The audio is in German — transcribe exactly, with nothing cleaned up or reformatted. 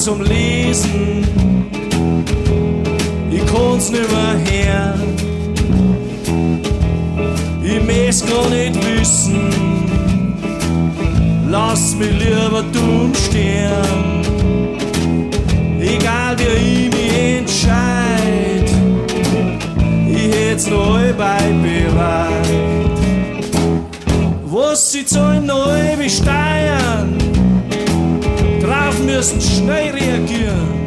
zum Lesen, ich kann's nimmer her. Ich möcht's gar nicht wissen, lass mich lieber dumm stehen. Egal wie ich mich entscheid, ich hätt's noch allbei bereit. Was sie zahlen neu besteuern, drauf müssen schnell reagieren.